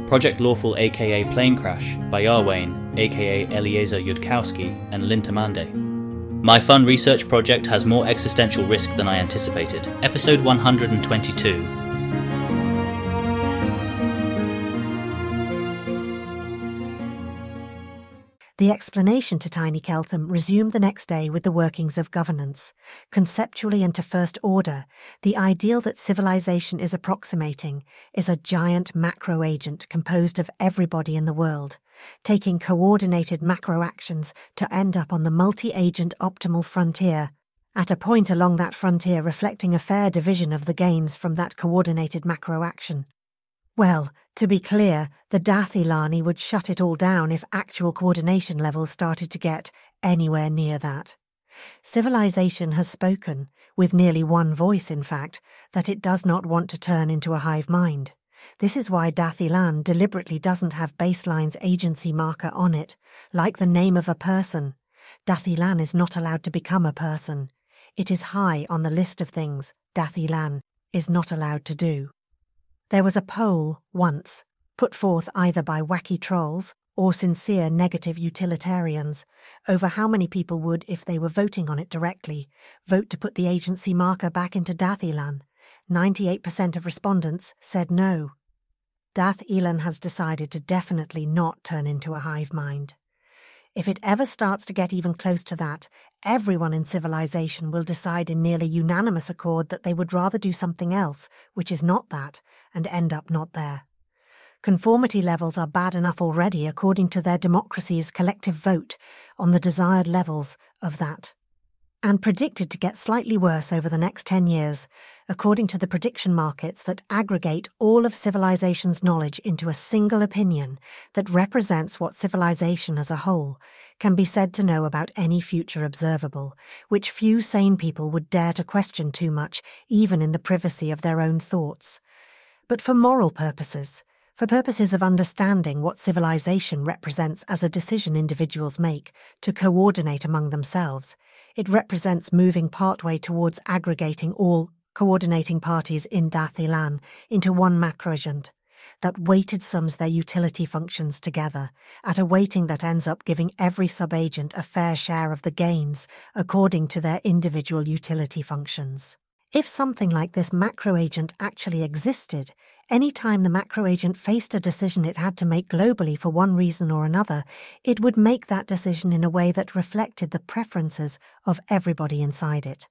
Project Lawful aka Plane Crash by Yarwain aka Eliezer Yudkowsky and Lintamande. My fun research project has more existential risk than I anticipated. Episode 122. The explanation to Tiny Keltham resumed the next day with the workings of governance. Conceptually and to first order, the ideal that civilization is approximating is a giant macro agent composed of everybody in the world, taking coordinated macro actions to end up on the multi-agent optimal frontier, at a point along that frontier reflecting a fair division of the gains from that coordinated macro action. Well, to be clear, the Dathilani would shut it all down if actual coordination levels started to get anywhere near that. Civilization has spoken, with nearly one voice in fact, that it does not want to turn into a hive mind. This is why Dathilan deliberately doesn't have Baseline's agency marker on it, like the name of a person. Dathilan is not allowed to become a person. It is high on the list of things Dathilan is not allowed to do. There was a poll, once, put forth either by wacky trolls or sincere negative utilitarians, over how many people would, if they were voting on it directly, vote to put the agency marker back into Dathilan. 98% of respondents said no. Dathilan has decided to definitely not turn into a hive mind. If it ever starts to get even close to that, everyone in civilization will decide in nearly unanimous accord that they would rather do something else, which is not that, and end up not there. Conformity levels are bad enough already according to their democracy's collective vote on the desired levels of that, and predicted to get slightly worse over the next 10 years, according to the prediction markets that aggregate all of civilization's knowledge into a single opinion that represents what civilization as a whole can be said to know about any future observable, which few sane people would dare to question too much, even in the privacy of their own thoughts. But for moral purposes, for purposes of understanding what civilization represents as a decision individuals make to coordinate among themselves, it represents moving partway towards aggregating all coordinating parties in Dathilan into one macroagent that weighted sums their utility functions together at a weighting that ends up giving every subagent a fair share of the gains according to their individual utility functions. If something like this macroagent actually existed, any time the macroagent faced a decision it had to make globally for one reason or another, it would make that decision in a way that reflected the preferences of everybody inside it.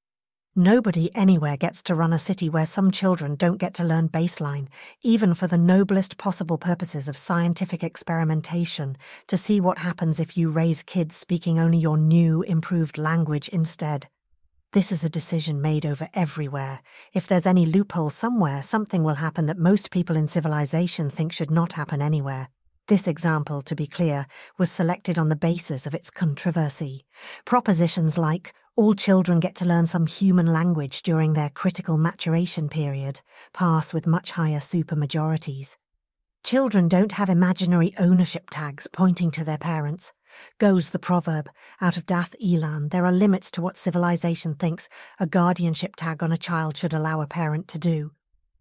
Nobody anywhere gets to run a city where some children don't get to learn baseline, even for the noblest possible purposes of scientific experimentation, to see what happens if you raise kids speaking only your new, improved language instead. This is a decision made over everywhere. If there's any loophole somewhere, something will happen that most people in civilization think should not happen anywhere. This example, to be clear, was selected on the basis of its controversy. Propositions like, all children get to learn some human language during their critical maturation period, pass with much higher supermajorities. Children don't have imaginary ownership tags pointing to their parents. Goes the proverb, out of Dath-Ilan, there are limits to what civilization thinks a guardianship tag on a child should allow a parent to do.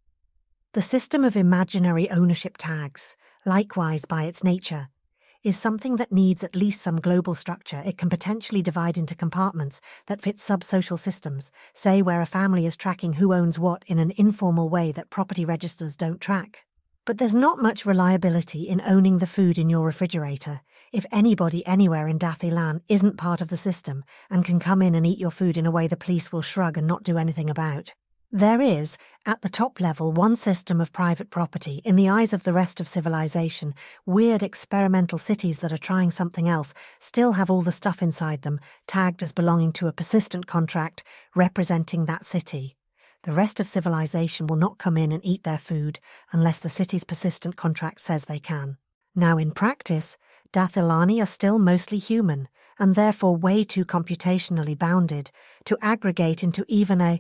The system of imaginary ownership tags, likewise by its nature, is something that needs at least some global structure. It can potentially divide into compartments that fit sub-social systems, say where a family is tracking who owns what in an informal way that property registers don't track. But there's not much reliability in owning the food in your refrigerator if anybody anywhere in Dathilan isn't part of the system and can come in and eat your food in a way the police will shrug and not do anything about. There is, at the top level, one system of private property. In the eyes of the rest of civilization, weird experimental cities that are trying something else still have all the stuff inside them, tagged as belonging to a persistent contract representing that city. The rest of civilization will not come in and eat their food unless the city's persistent contract says they can. Now, in practice, Dathilani are still mostly human, and therefore way too computationally bounded to aggregate into even a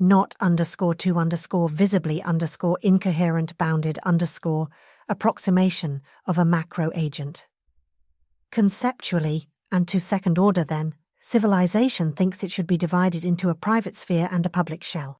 not_2_visibly_incoherent bounded_ approximation of a macro agent. Conceptually, and to second order then, civilization thinks it should be divided into a private sphere and a public shell.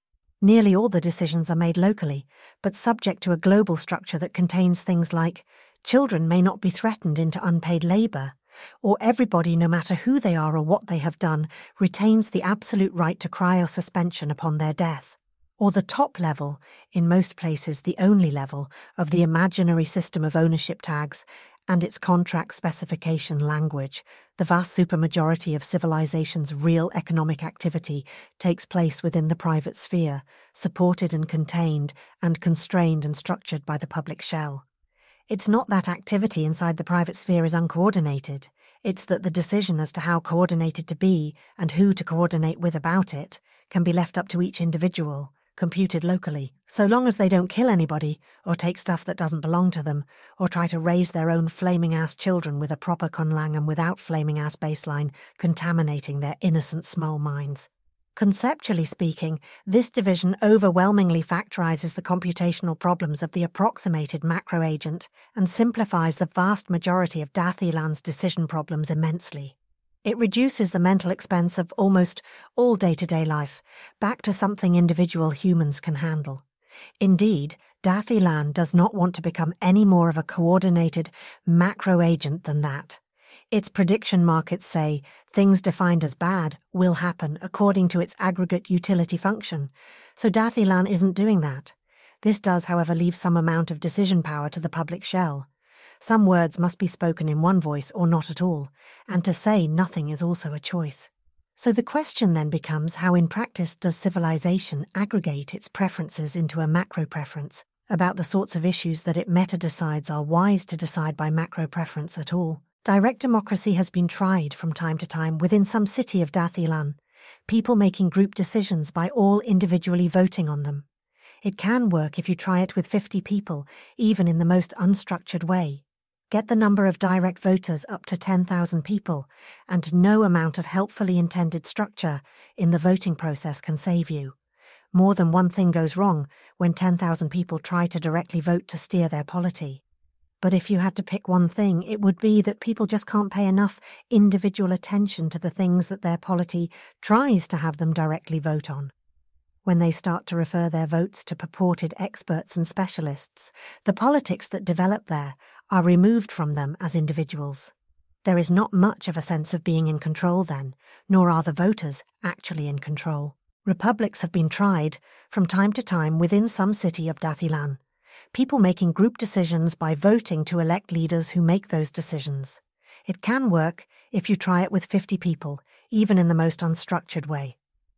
Nearly all the decisions are made locally, but subject to a global structure that contains things like children may not be threatened into unpaid labour, or everybody, no matter who they are or what they have done, retains the absolute right to cryosuspension upon their death, or the top level, in most places the only level, of the imaginary system of ownership tags and its contract specification language. The vast supermajority of civilization's real economic activity takes place within the private sphere, supported and contained and constrained and structured by the public shell. It's not that activity inside the private sphere is uncoordinated. It's that the decision as to how coordinated to be and who to coordinate with about it can be left up to each individual, computed locally, so long as they don't kill anybody or take stuff that doesn't belong to them or try to raise their own flaming-ass children with a proper conlang and without flaming-ass baseline, contaminating their innocent small minds. Conceptually speaking, this division overwhelmingly factorizes the computational problems of the approximated macroagent and simplifies the vast majority of Dath-Ilan's decision problems immensely. It reduces the mental expense of almost all day-to-day life back to something individual humans can handle. Indeed, Dath-Ilan does not want to become any more of a coordinated macroagent than that. Its prediction markets say things defined as bad will happen according to its aggregate utility function, so Dath-Ilan isn't doing that. This does, however, leave some amount of decision power to the public shell. Some words must be spoken in one voice or not at all, and to say nothing is also a choice. So the question then becomes, how in practice does civilization aggregate its preferences into a macro preference about the sorts of issues that it meta-decides are wise to decide by macro preference at all? Direct democracy has been tried from time to time within some city of Dath-Ilan, people making group decisions by all individually voting on them. It can work if you try it with 50 people, even in the most unstructured way. Get the number of direct voters up to 10,000 people, and no amount of helpfully intended structure in the voting process can save you. More than one thing goes wrong when 10,000 people try to directly vote to steer their polity. But if you had to pick one thing, it would be that people just can't pay enough individual attention to the things that their polity tries to have them directly vote on. When they start to refer their votes to purported experts and specialists, the politics that develop there are removed from them as individuals. There is not much of a sense of being in control then, nor are the voters actually in control. Republics have been tried, from time to time within some city of Dath-Ilan. People making group decisions by voting to elect leaders who make those decisions. It can work if you try it with 50 people, even in the most unstructured way.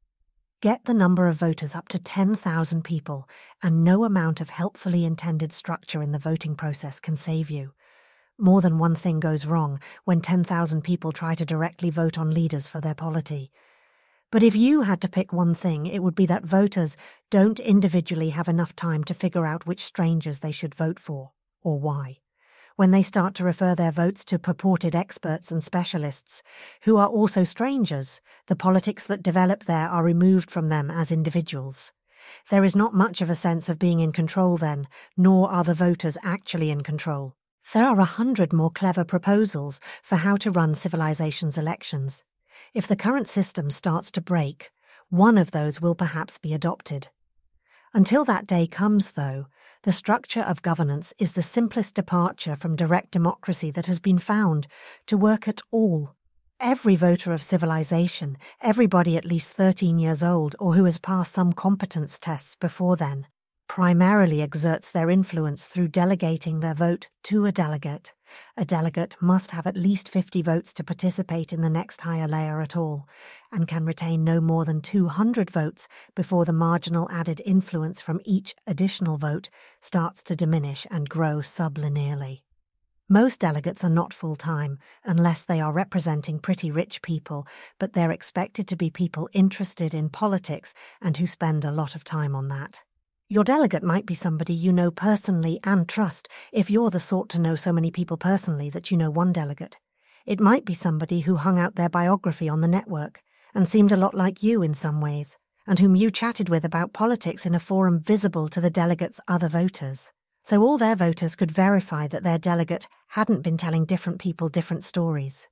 Get the number of voters up to 10,000 people, and no amount of helpfully intended structure in the voting process can save you. More than one thing goes wrong when 10,000 people try to directly vote on leaders for their polity. But if you had to pick one thing, it would be that voters don't individually have enough time to figure out which strangers they should vote for, or why. When they start to refer their votes to purported experts and specialists, who are also strangers, the politics that develop there are removed from them as individuals. There is not much of a sense of being in control then, nor are the voters actually in control. There are 100 more clever proposals for how to run civilization's elections. If the current system starts to break, one of those will perhaps be adopted. Until that day comes, though, the structure of governance is the simplest departure from direct democracy that has been found to work at all. Every voter of civilization, everybody at least 13 years old or who has passed some competence tests before then, primarily exerts their influence through delegating their vote to a delegate. A delegate must have at least 50 votes to participate in the next higher layer at all, and can retain no more than 200 votes before the marginal added influence from each additional vote starts to diminish and grow sublinearly. Most delegates are not full-time, unless they are representing pretty rich people, but they're expected to be people interested in politics and who spend a lot of time on that. Your delegate might be somebody you know personally and trust if you're the sort to know so many people personally that you know one delegate. It might be somebody who hung out their biography on the network and seemed a lot like you in some ways, and whom you chatted with about politics in a forum visible to the delegate's other voters. So all their voters could verify that their delegate hadn't been telling different people different stories.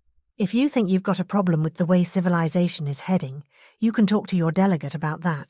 If you think you've got a problem with the way civilization is heading, you can talk to your delegate about that,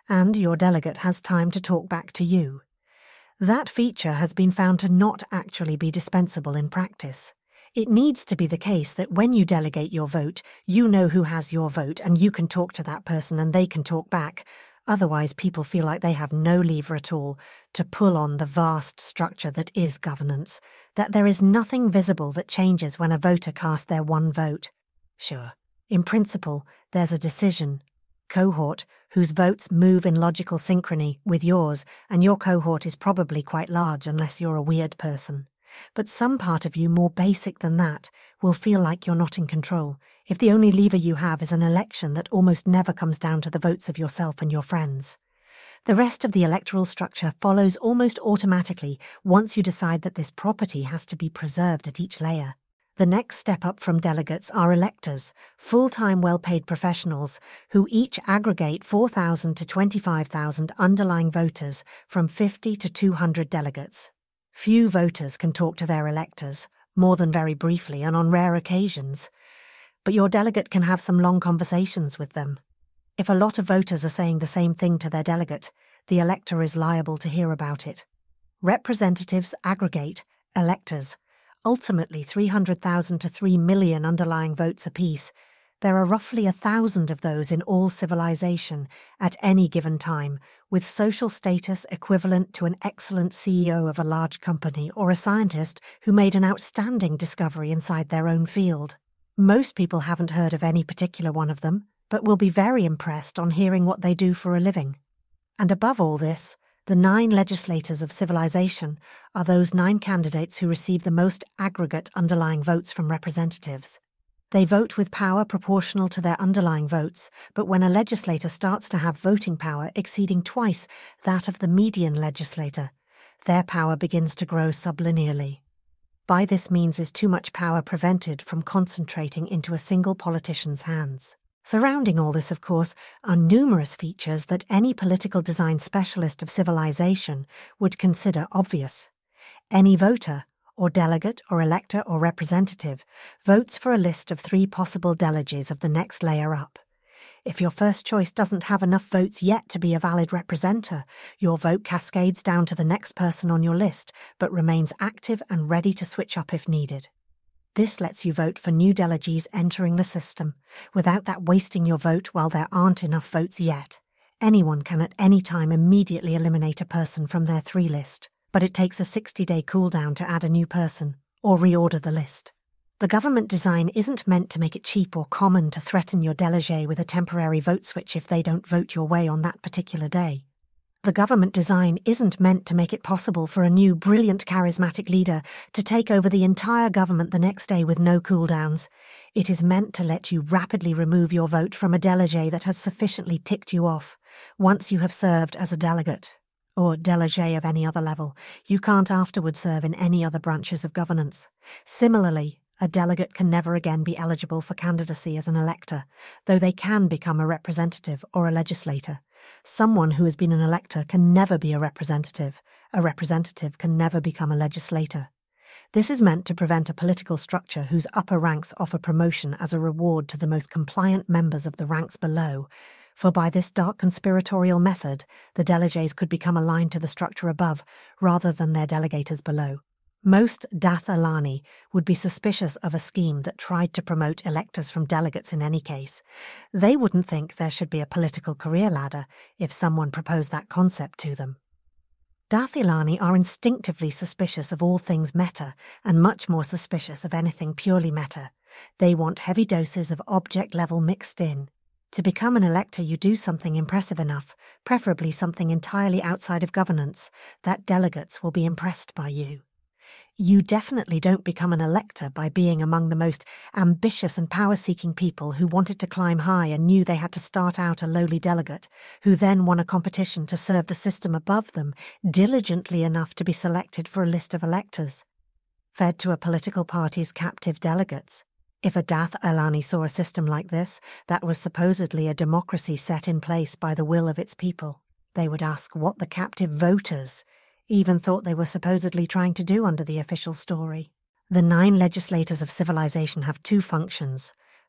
and your delegate has time to talk back to you. That feature has been found to not actually be dispensable in practice. It needs to be the case that when you delegate your vote, you know who has your vote and you can talk to that person and they can talk back. Otherwise, people feel like they have no lever at all to pull on the vast structure that is governance, that there is nothing visible that changes when a voter casts their one vote. Sure, in principle, there's a decision cohort whose votes move in logical synchrony with yours, and your cohort is probably quite large unless you're a weird person. But some part of you more basic than that will feel like you're not in control if the only lever you have is an election that almost never comes down to the votes of yourself and your friends. The rest of the electoral structure follows almost automatically once you decide that this property has to be preserved at each layer. The next step up from delegates are electors, full-time well-paid professionals who each aggregate 4,000 to 25,000 underlying voters from 50 to 200 delegates. Few voters can talk to their electors, more than very briefly and on rare occasions. But your delegate can have some long conversations with them. If a lot of voters are saying the same thing to their delegate, the elector is liable to hear about it. Representatives aggregate electors, ultimately 300,000 to 3 million underlying votes apiece. There are roughly 1,000 of those in all civilization at any given time, with social status equivalent to an excellent CEO of a large company or a scientist who made an outstanding discovery inside their own field. Most people haven't heard of any particular one of them, but will be very impressed on hearing what they do for a living. And above all this, the 9 legislators of civilization are those 9 candidates who receive the most aggregate underlying votes from representatives. They vote with power proportional to their underlying votes, but when a legislator starts to have voting power exceeding twice that of the median legislator, their power begins to grow sublinearly. By this means is too much power prevented from concentrating into a single politician's hands. Surrounding all this, of course, are numerous features that any political design specialist of civilization would consider obvious. Any voter, or delegate, or elector, or representative, votes for a list of 3 possible delegates of the next layer up. If your first choice doesn't have enough votes yet to be a valid representer, your vote cascades down to the next person on your list, but remains active and ready to switch up if needed. This lets you vote for new delegates entering the system, without that wasting your vote while there aren't enough votes yet. Anyone can at any time immediately eliminate a person from their 3 list, but it takes a 60-day cooldown to add a new person, or reorder the list. The government design isn't meant to make it cheap or common to threaten your delegate with a temporary vote switch if they don't vote your way on that particular day. The government design isn't meant to make it possible for a new, brilliant, charismatic leader to take over the entire government the next day with no cooldowns. It is meant to let you rapidly remove your vote from a delegate that has sufficiently ticked you off. Once you have served as a delegate, or delegate of any other level, you can't afterward serve in any other branches of governance. Similarly, a delegate can never again be eligible for candidacy as an elector, though they can become a representative or a legislator. Someone who has been an elector can never be a representative can never become a legislator. This is meant to prevent a political structure whose upper ranks offer promotion as a reward to the most compliant members of the ranks below, for by this dark conspiratorial method, the delegates could become aligned to the structure above rather than their delegators below. Most Dath Ilani would be suspicious of a scheme that tried to promote electors from delegates in any case. They wouldn't think there should be a political career ladder if someone proposed that concept to them. Dath Ilani are instinctively suspicious of all things meta and much more suspicious of anything purely meta. They want heavy doses of object level mixed in. To become an elector, you do something impressive enough, preferably something entirely outside of governance, that delegates will be impressed by you. You definitely don't become an elector by being among the most ambitious and power-seeking people who wanted to climb high and knew they had to start out a lowly delegate, who then won a competition to serve the system above them diligently enough to be selected for a list of electors, fed to a political party's captive delegates. If a Dath Ilani saw a system like this, that was supposedly a democracy set in place by the will of its people, they would ask what the captive voters even thought they were supposedly trying to do under the official story. The 9 legislators of civilization have 2 functions.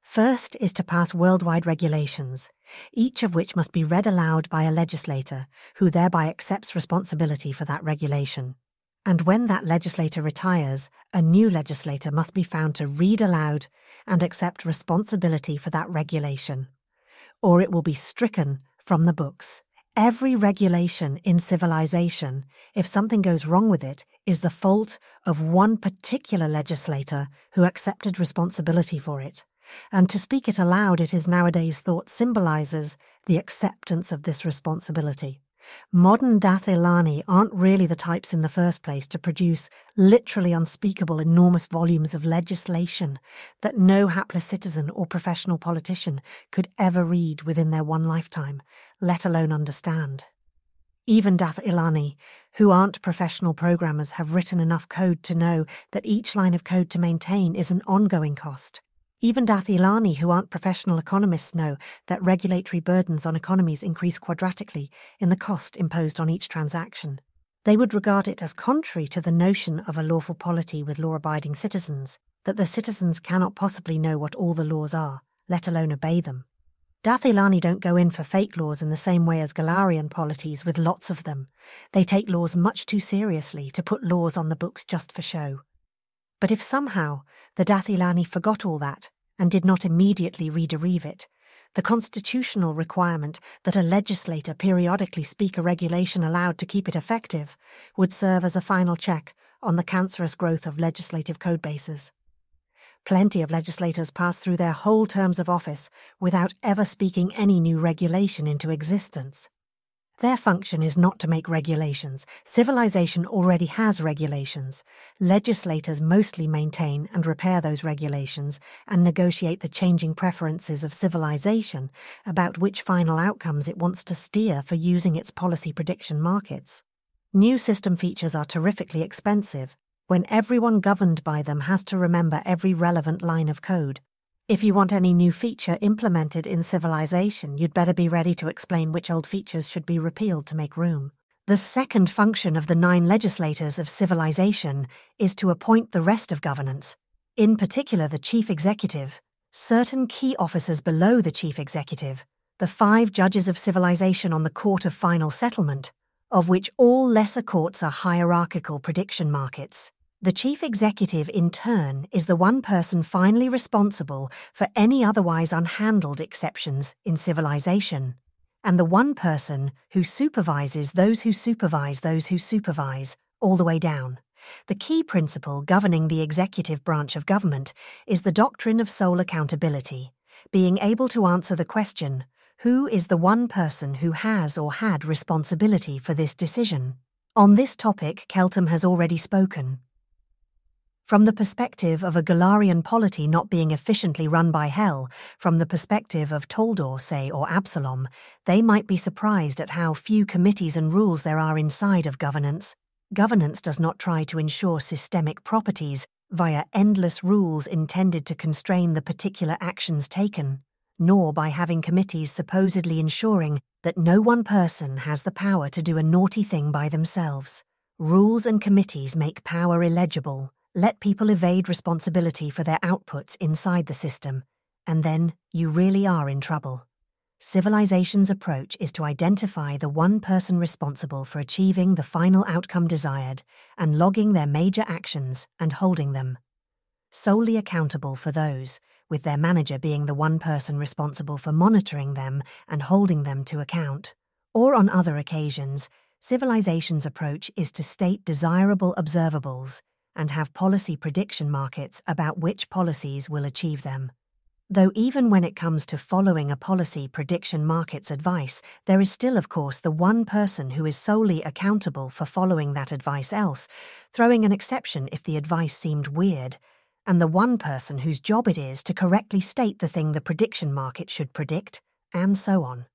First is to pass worldwide regulations, each of which must be read aloud by a legislator, who thereby accepts responsibility for that regulation. And when that legislator retires, a new legislator must be found to read aloud and accept responsibility for that regulation, or it will be stricken from the books. Every regulation in civilization, if something goes wrong with it, is the fault of one particular legislator who accepted responsibility for it. And to speak it aloud, it is nowadays thought symbolizes the acceptance of this responsibility. Modern Dath Ilani aren't really the types in the first place to produce literally unspeakable enormous volumes of legislation that no hapless citizen or professional politician could ever read within their one lifetime, let alone understand. Even Dath Ilani, who aren't professional programmers, have written enough code to know that each line of code to maintain is an ongoing cost. Even Dath Ilani, who aren't professional economists, know that regulatory burdens on economies increase quadratically in the cost imposed on each transaction. They would regard it as contrary to the notion of a lawful polity with law-abiding citizens, that the citizens cannot possibly know what all the laws are, let alone obey them. Dath Ilani don't go in for fake laws in the same way as Galarian polities with lots of them. They take laws much too seriously to put laws on the books just for show. But if somehow the Dath Ilani forgot all that and did not immediately rederive it, the constitutional requirement that a legislator periodically speak a regulation aloud to keep it effective would serve as a final check on the cancerous growth of legislative codebases. Plenty of legislators pass through their whole terms of office without ever speaking any new regulation into existence. Their function is not to make regulations. Civilization already has regulations. Legislators mostly maintain and repair those regulations and negotiate the changing preferences of civilization about which final outcomes it wants to steer for using its policy prediction markets. New system features are terrifically expensive when everyone governed by them has to remember every relevant line of code. If you want any new feature implemented in civilization, you'd better be ready to explain which old features should be repealed to make room. The second function of the 9 legislators of civilization is to appoint the rest of governance, in particular the chief executive, certain key officers below the chief executive, the 5 judges of civilization on the court of final settlement, of which all lesser courts are hierarchical prediction markets. The chief executive, in turn, is the one person finally responsible for any otherwise unhandled exceptions in civilization, and the one person who supervises those who supervise those who supervise, all the way down. The key principle governing the executive branch of government is the doctrine of sole accountability, being able to answer the question, who is the one person who has or had responsibility for this decision? On this topic, Keltham has already spoken. From the perspective of a Galarian polity not being efficiently run by Hell, from the perspective of Toldor, say, or Absalom, they might be surprised at how few committees and rules there are inside of governance. Governance does not try to ensure systemic properties via endless rules intended to constrain the particular actions taken, nor by having committees supposedly ensuring that no one person has the power to do a naughty thing by themselves. Rules and committees make power illegible, let people evade responsibility for their outputs inside the system, and then you really are in trouble. Civilization's approach is to identify the one person responsible for achieving the final outcome desired and logging their major actions and holding them solely accountable for those, with their manager being the one person responsible for monitoring them and holding them to account. Or on other occasions, civilization's approach is to state desirable observables and have policy prediction markets about which policies will achieve them. Though even when it comes to following a policy prediction market's advice, there is still, of course, the one person who is solely accountable for following that advice else, throwing an exception if the advice seemed weird, and the one person whose job it is to correctly state the thing the prediction market should predict, and so on.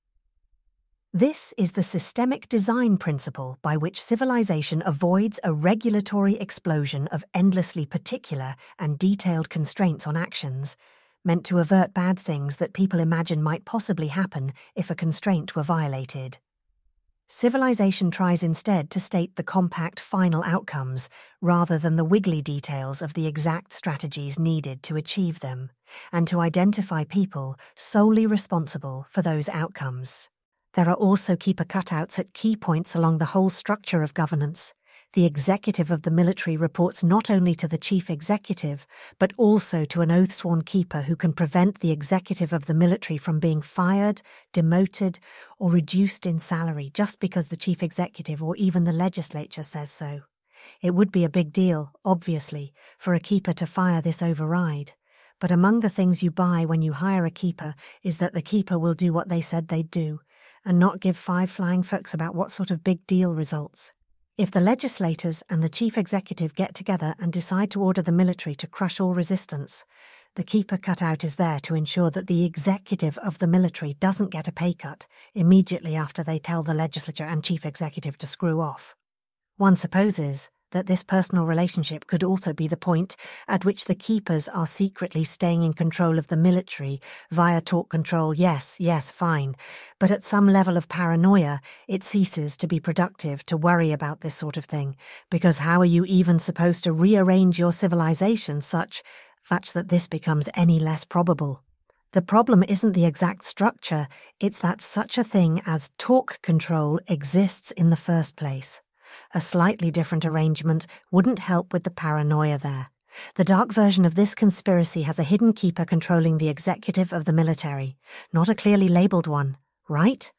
This is the systemic design principle by which civilization avoids a regulatory explosion of endlessly particular and detailed constraints on actions, meant to avert bad things that people imagine might possibly happen if a constraint were violated. Civilization tries instead to state the compact final outcomes rather than the wiggly details of the exact strategies needed to achieve them, and to identify people solely responsible for those outcomes. There are also keeper cutouts at key points along the whole structure of governance. The executive of the military reports not only to the chief executive, but also to an oath-sworn keeper who can prevent the executive of the military from being fired, demoted, or reduced in salary just because the chief executive or even the legislature says so. It would be a big deal, obviously, for a keeper to fire this override. But among the things you buy when you hire a keeper is that the keeper will do what they said they'd do, and not give five flying fucks about what sort of big deal results. If the legislators and the chief executive get together and decide to order the military to crush all resistance, the keeper cutout is there to ensure that the executive of the military doesn't get a pay cut immediately after they tell the legislature and chief executive to screw off. One supposes that this personal relationship could also be the point at which the keepers are secretly staying in control of the military via talk control. Yes, fine. But at some level of paranoia, it ceases to be productive to worry about this sort of thing, because how are you even supposed to rearrange your civilization such that this becomes any less probable? The problem isn't the exact structure, it's that such a thing as talk control exists in the first place. A slightly different arrangement wouldn't help with the paranoia there. The dark version of this conspiracy has a hidden keeper controlling the executive of the military, not a clearly labelled one. Right?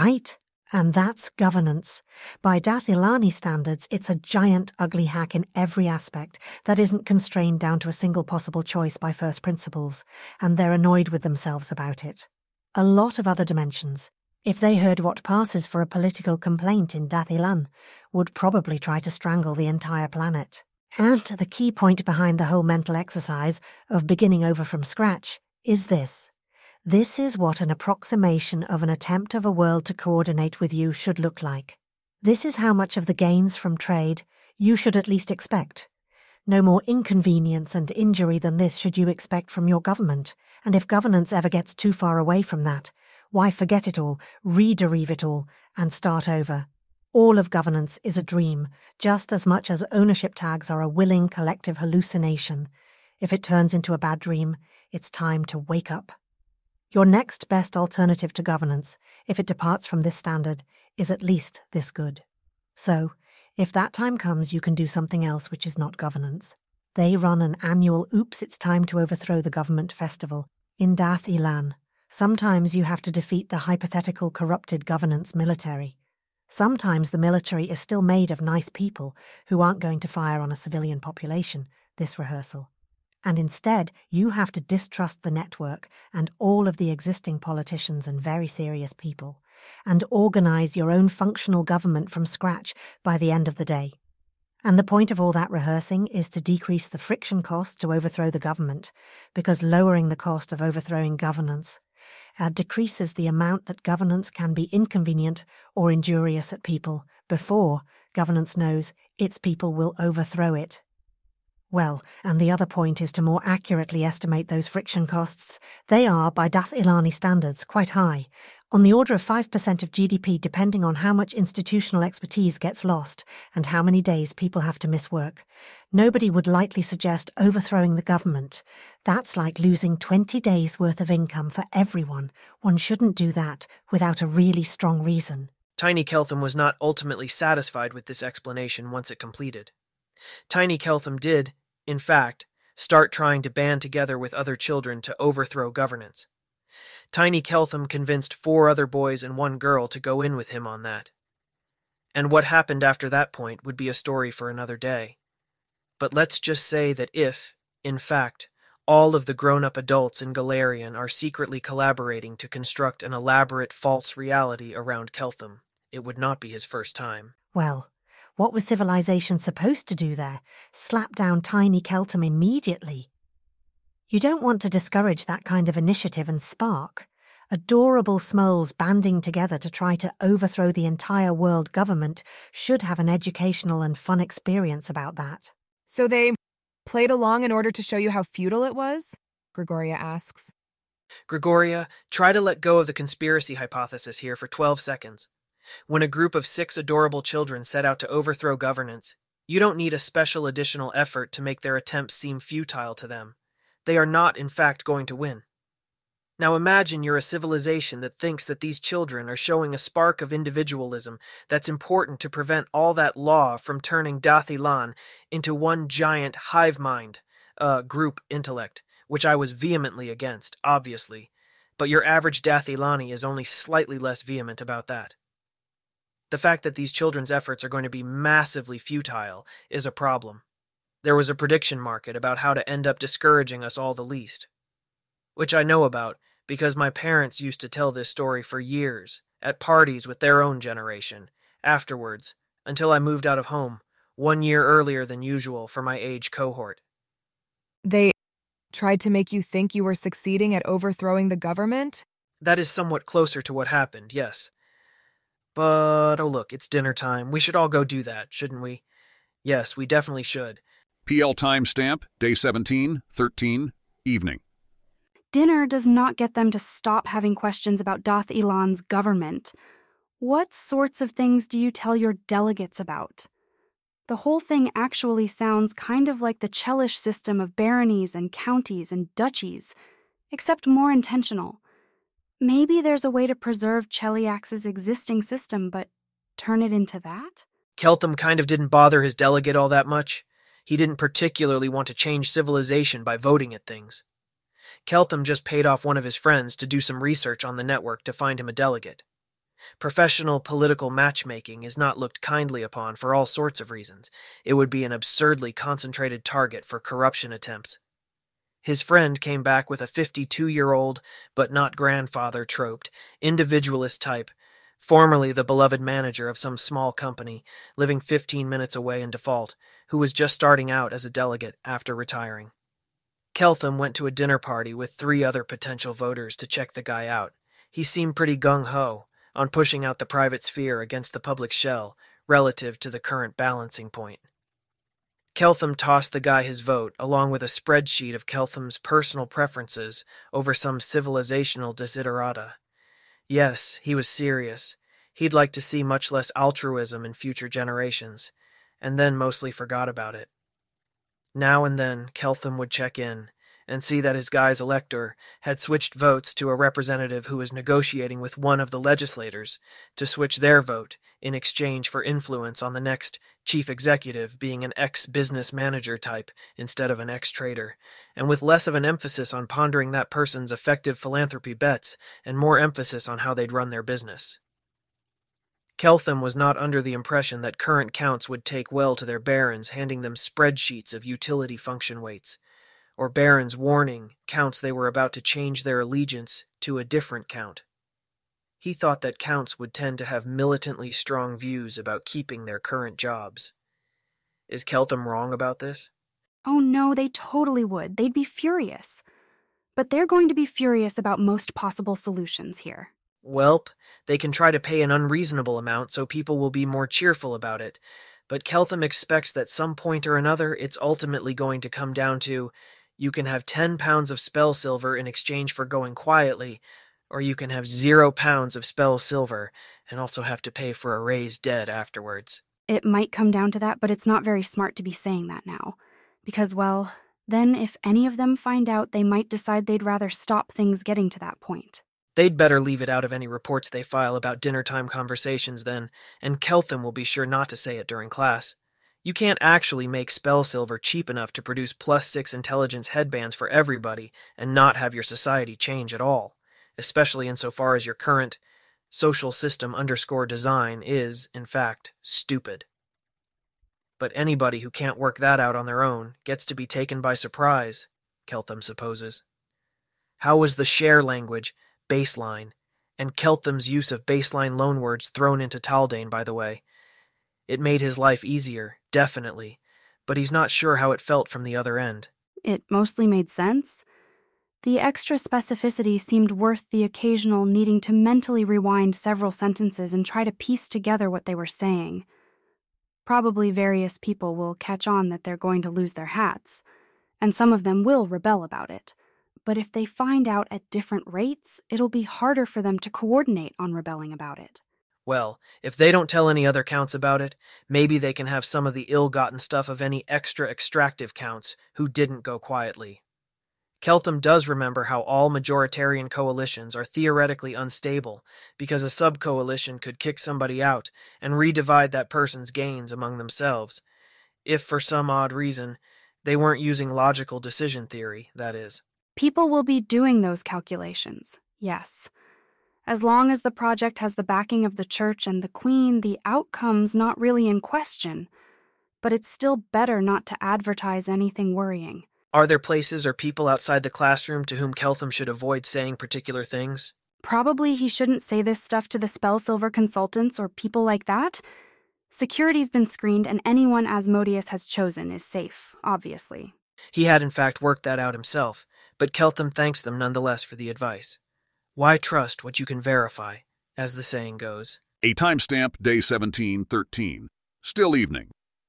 And that's governance. By Dath Ilani standards, it's a giant ugly hack in every aspect that isn't constrained down to a single possible choice by first principles, and they're annoyed with themselves about it. A lot of other dimensions, if they heard what passes for a political complaint in Dath Ilan, would probably try to strangle the entire planet. And the key point behind the whole mental exercise of beginning over from scratch is this. This is what an approximation of an attempt of a world to coordinate with you should look like. This is how much of the gains from trade you should at least expect. No more inconvenience and injury than this should you expect from your government, and if governance ever gets too far away from that, why forget it all, rederive it all, and start over. All of governance is a dream, just as much as ownership tags are a willing collective hallucination. If it turns into a bad dream, it's time to wake up. Your next best alternative to governance, if it departs from this standard, is at least this good. So, if that time comes, you can do something else which is not governance. They run an annual Oops, It's Time to Overthrow the Government festival in Dath Ilan. Sometimes you have to defeat the hypothetical corrupted governance military. Sometimes the military is still made of nice people who aren't going to fire on a civilian population, this rehearsal. And instead, you have to distrust the network and all of the existing politicians and very serious people, and organize your own functional government from scratch by the end of the day. And the point of all that rehearsing is to decrease the friction cost to overthrow the government, because lowering the cost of overthrowing governance decreases the amount that governance can be inconvenient or injurious at people before governance knows its people will overthrow it. Well, and the other point is to more accurately estimate those friction costs. They are, by Dath Ilani standards, quite high, on the order of 5% of GDP, depending on how much institutional expertise gets lost and how many days people have to miss work. Nobody would lightly suggest overthrowing the government. That's like losing 20 days' worth of income for everyone. One shouldn't do that without a really strong reason. Tiny Keltham was not ultimately satisfied with this explanation once it completed. Tiny Keltham did, in fact, start trying to band together with other children to overthrow governance. Tiny Keltham convinced 4 other boys and 1 girl to go in with him on that. And what happened after that point would be a story for another day. But let's just say that if, in fact, all of the grown-up adults in Galarian are secretly collaborating to construct an elaborate false reality around Keltham, it would not be his first time. Well, what was civilization supposed to do there? Slap down Tiny Keltham immediately? You don't want to discourage that kind of initiative and spark. Adorable Smoles banding together to try to overthrow the entire world government should have an educational and fun experience about that. So they played along in order to show you how futile it was? Gregoria asks. Gregoria, try to let go of the conspiracy hypothesis here for 12 seconds. When a group of 6 adorable children set out to overthrow governance, you don't need a special additional effort to make their attempts seem futile to them. They are not, in fact, going to win. Now imagine you're a civilization that thinks that these children are showing a spark of individualism that's important to prevent all that law from turning Dath Ilan into one giant hive mind, group intellect, which I was vehemently against, obviously, but your average Dath Ilani is only slightly less vehement about that. The fact that these children's efforts are going to be massively futile is a problem. There was a prediction market about how to end up discouraging us all the least, which I know about because my parents used to tell this story for years, at parties with their own generation, afterwards, until I moved out of home, 1 year earlier than usual for my age cohort. They tried to make you think you were succeeding at overthrowing the government? That is somewhat closer to what happened, yes. But, oh look, it's dinner time. We should all go do that, shouldn't we? Yes, we definitely should. PL timestamp, day 17, 13, evening. Dinner does not get them to stop having questions about Dath Ilan's government. What sorts of things do you tell your delegates about? The whole thing actually sounds kind of like the Chelish system of baronies and counties and duchies, except more intentional. Maybe there's a way to preserve Cheliax's existing system, but turn it into that? Keltham kind of didn't bother his delegate all that much. He didn't particularly want to change civilization by voting at things. Keltham just paid off one of his friends to do some research on the network to find him a delegate. Professional political matchmaking is not looked kindly upon for all sorts of reasons. It would be an absurdly concentrated target for corruption attempts. His friend came back with a 52-year-old, but not grandfather troped, individualist type, formerly the beloved manager of some small company, living 15 minutes away in default, who was just starting out as a delegate after retiring. Keltham went to a dinner party with 3 other potential voters to check the guy out. He seemed pretty gung-ho on pushing out the private sphere against the public shell relative to the current balancing point. Keltham tossed the guy his vote along with a spreadsheet of Keltham's personal preferences over some civilizational desiderata. Yes, he was serious. He'd like to see much less altruism in future generations, and then mostly forgot about it. Now and then, Keltham would check in and see that his guy's elector had switched votes to a representative who was negotiating with one of the legislators to switch their vote in exchange for influence on the next chief executive being an ex-business manager type instead of an ex-trader, and with less of an emphasis on pondering that person's effective philanthropy bets and more emphasis on how they'd run their business. Keltham was not under the impression that current counts would take well to their barons handing them spreadsheets of utility function weights, or barons warning counts they were about to change their allegiance to a different count. He thought that counts would tend to have militantly strong views about keeping their current jobs. Is Keltham wrong about this? Oh no, they totally would. They'd be furious. But they're going to be furious about most possible solutions here. Welp, they can try to pay an unreasonable amount so people will be more cheerful about it, but Keltham expects that some point or another it's ultimately going to come down to, you can have 10 pounds of spell silver in exchange for going quietly, or you can have 0 pounds of spell silver and also have to pay for a raised dead afterwards. It might come down to that, but it's not very smart to be saying that now. Because, well, then if any of them find out, they might decide they'd rather stop things getting to that point. They'd better leave it out of any reports they file about dinner-time conversations then, and Keltham will be sure not to say it during class. You can't actually make spell silver cheap enough to produce +6 intelligence headbands for everybody and not have your society change at all, especially insofar as your current social system _design is, in fact, stupid. But anybody who can't work that out on their own gets to be taken by surprise, Keltham supposes. How was the share language, baseline, and Keltham's use of baseline loanwords thrown into Taldane, by the way? It made his life easier, definitely, but he's not sure how it felt from the other end. It mostly made sense. The extra specificity seemed worth the occasional needing to mentally rewind several sentences and try to piece together what they were saying. Probably various people will catch on that they're going to lose their hats, and some of them will rebel about it. But if they find out at different rates, it'll be harder for them to coordinate on rebelling about it. Well, if they don't tell any other counts about it, maybe they can have some of the ill-gotten stuff of any extra extractive counts who didn't go quietly. Keltham does remember how all majoritarian coalitions are theoretically unstable because a sub-coalition could kick somebody out and redivide that person's gains among themselves, if for some odd reason they weren't using logical decision theory, that is. People will be doing those calculations, yes. As long as the project has the backing of the church and the Queen, the outcome's not really in question. But it's still better not to advertise anything worrying. Are there places or people outside the classroom to whom Keltham should avoid saying particular things? Probably he shouldn't say this stuff to the Spellsilver consultants or people like that. Security's been screened and anyone Asmodeus has chosen is safe, obviously. He had in fact worked that out himself, but Keltham thanks them nonetheless for the advice. Why trust what you can verify, as the saying goes? A timestamp, day 1713. Still evening.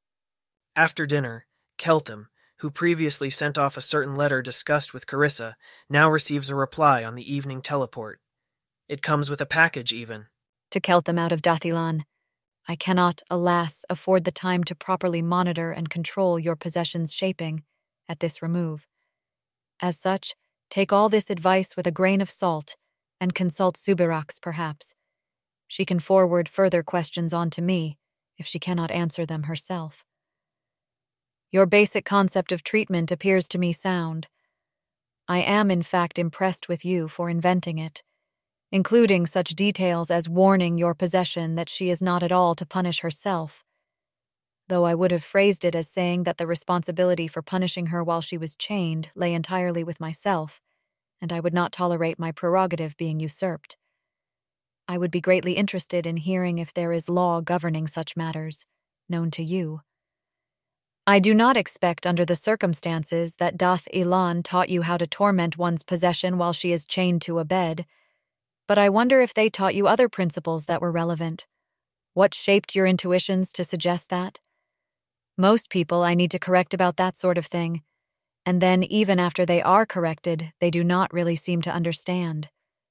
After dinner, Keltham, who previously sent off a certain letter discussed with Carissa, now receives a reply on the evening teleport. It comes with a package even. To Keltham out of Dathilan, I cannot, alas, afford the time to properly monitor and control your possessions' shaping at this remove. As such, take all this advice with a grain of salt and consult Subirax, perhaps. She can forward further questions on to me if she cannot answer them herself. Your basic concept of treatment appears to me sound. I am, in fact, impressed with you for inventing it, including such details as warning your possession that she is not at all to punish herself, though I would have phrased it as saying that the responsibility for punishing her while she was chained lay entirely with myself, and I would not tolerate my prerogative being usurped. I would be greatly interested in hearing if there is law governing such matters, known to you. I do not expect under the circumstances that Dath Ilan taught you how to torment one's possession while she is chained to a bed, but I wonder if they taught you other principles that were relevant. What shaped your intuitions to suggest that? Most people I need to correct about that sort of thing, and then even after they are corrected, they do not really seem to understand.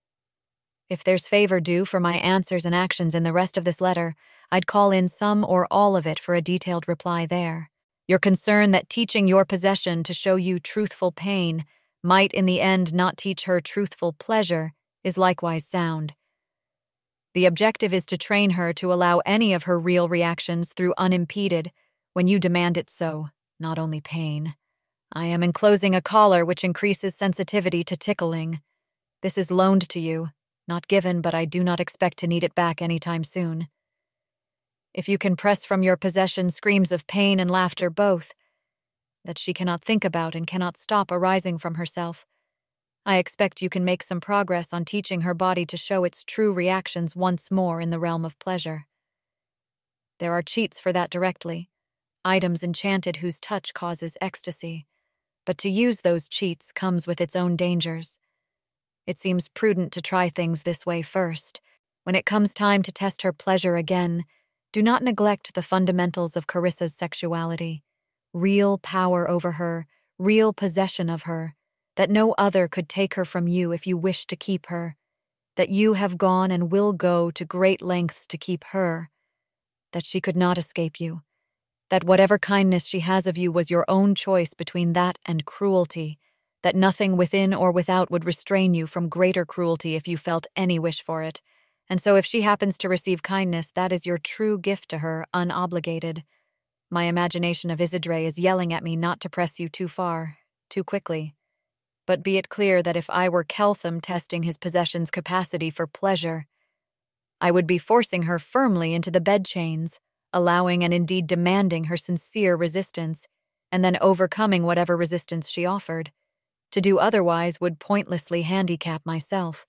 If there's favor due for my answers and actions in the rest of this letter, I'd call in some or all of it for a detailed reply there. Your concern that teaching your possession to show you truthful pain might in the end not teach her truthful pleasure is likewise sound. The objective is to train her to allow any of her real reactions through unimpeded when you demand it so, not only pain. I am enclosing a collar which increases sensitivity to tickling. This is loaned to you, not given, but I do not expect to need it back anytime soon. If you can press from your possession screams of pain and laughter both, that she cannot think about and cannot stop arising from herself, I expect you can make some progress on teaching her body to show its true reactions once more in the realm of pleasure. There are cheats for that directly, items enchanted whose touch causes ecstasy, but to use those cheats comes with its own dangers. It seems prudent to try things this way first. When it comes time to test her pleasure again, do not neglect the fundamentals of Carissa's sexuality, real power over her, real possession of her, that no other could take her from you if you wish to keep her, that you have gone and will go to great lengths to keep her, that she could not escape you, that whatever kindness she has of you was your own choice between that and cruelty, that nothing within or without would restrain you from greater cruelty if you felt any wish for it, and so if she happens to receive kindness, that is your true gift to her, unobligated. My imagination of Isidre is yelling at me not to press you too far, too quickly. But be it clear that if I were Keltham testing his possession's capacity for pleasure, I would be forcing her firmly into the bed chains, allowing and indeed demanding her sincere resistance, and then overcoming whatever resistance she offered. To do otherwise would pointlessly handicap myself.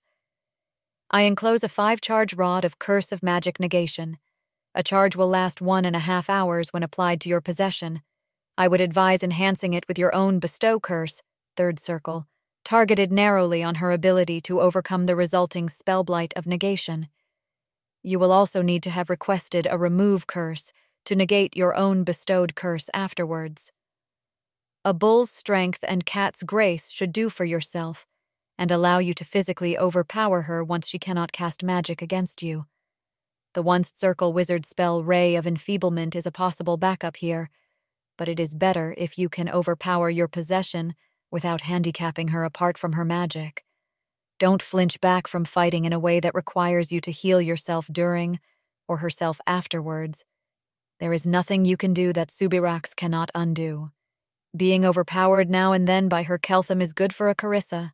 I enclose a 5-charge rod of Curse of Magic Negation. A charge will last 1.5 hours when applied to your possession. I would advise enhancing it with your own Bestow Curse, 3rd circle, targeted narrowly on her ability to overcome the resulting spellblight of negation. You will also need to have requested a Remove Curse to negate your own bestowed curse afterwards. A bull's strength and cat's grace should do for yourself, and allow you to physically overpower her once she cannot cast magic against you. The once circle wizard spell Ray of Enfeeblement is a possible backup here, but it is better if you can overpower your possession without handicapping her apart from her magic. Don't flinch back from fighting in a way that requires you to heal yourself during or herself afterwards. There is nothing you can do that Subirax cannot undo. Being overpowered now and then by her Keltham is good for a Carissa.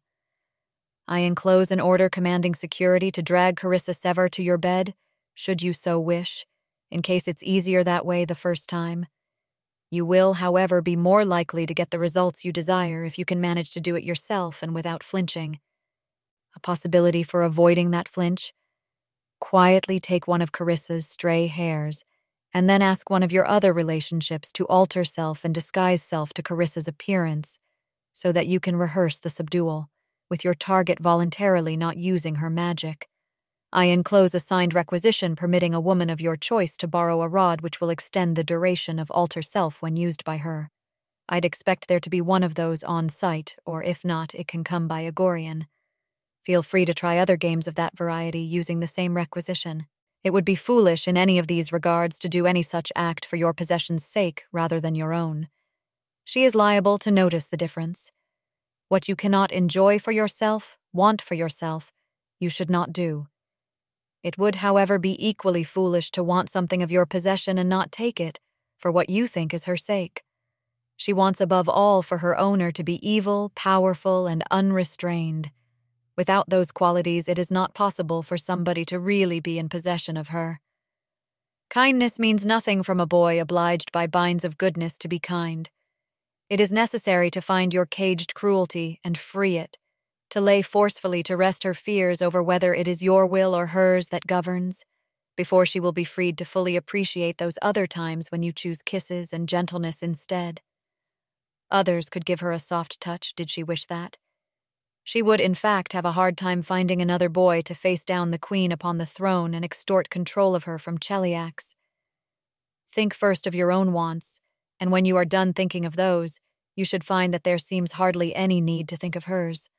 I enclose an order commanding security to drag Carissa Sever to your bed, should you so wish, in case it's easier that way the first time. You will, however, be more likely to get the results you desire if you can manage to do it yourself and without flinching. A possibility for avoiding that flinch? Quietly take one of Carissa's stray hairs, and then ask one of your other relationships to alter self and disguise self to Carissa's appearance, so that you can rehearse the subdual, with your target voluntarily not using her magic. I enclose a signed requisition permitting a woman of your choice to borrow a rod which will extend the duration of alter self when used by her. I'd expect there to be one of those on site, or if not, it can come by Agorian. Feel free to try other games of that variety using the same requisition. It would be foolish in any of these regards to do any such act for your possession's sake rather than your own. She is liable to notice the difference. What you cannot enjoy for yourself, want for yourself, you should not do. It would, however, be equally foolish to want something of your possession and not take it, for what you think is her sake. She wants above all for her owner to be evil, powerful, and unrestrained. Without those qualities, it is not possible for somebody to really be in possession of her. Kindness means nothing from a boy obliged by binds of goodness to be kind. It is necessary to find your caged cruelty and free it, to lay forcefully to rest her fears over whether it is your will or hers that governs, before she will be freed to fully appreciate those other times when you choose kisses and gentleness instead. Others could give her a soft touch, did she wish that. She would, in fact, have a hard time finding another boy to face down the queen upon the throne and extort control of her from Cheliax. Think first of your own wants, and when you are done thinking of those, you should find that there seems hardly any need to think of hers.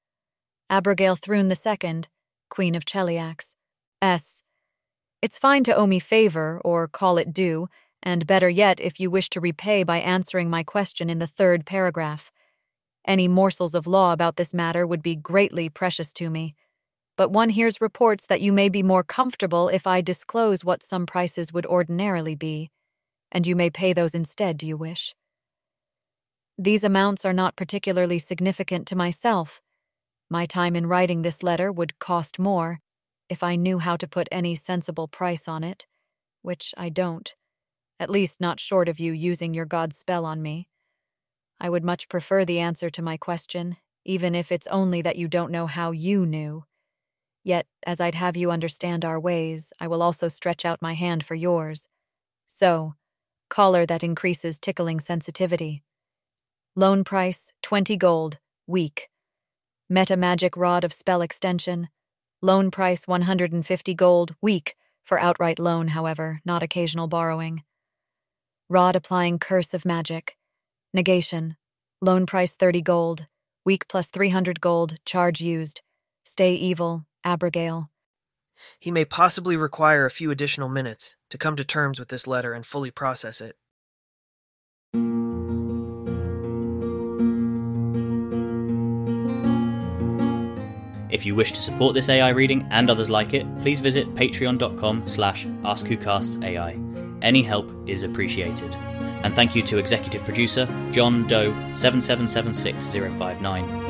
Abigail Thrune II, Queen of Cheliax. S. It's fine to owe me favor, or call it due, and better yet if you wish to repay by answering my question in the 3rd paragraph. Any morsels of law about this matter would be greatly precious to me, but one hears reports that you may be more comfortable if I disclose what some prices would ordinarily be, and you may pay those instead, do you wish? These amounts are not particularly significant to myself. My time in writing this letter would cost more, if I knew how to put any sensible price on it, which I don't, at least not short of you using your god spell on me. I would much prefer the answer to my question, even if it's only that you don't know how you knew. Yet, as I'd have you understand our ways, I will also stretch out my hand for yours. So, collar that increases tickling sensitivity. Loan price, 20 gold, week. Meta magic rod of spell extension. Loan price, 150 gold, week, for outright loan, however, not occasional borrowing. Rod applying curse of magic. Negation. Loan price 30 gold. Week plus 300 gold. Charge used. Stay evil. Abigail. He may possibly require a few additional minutes to come to terms with this letter and fully process it. If you wish to support this AI reading and others like it, please visit patreon.com/AskWhoCastsAI. Any help is appreciated. And thank you to executive producer John Doe 7776059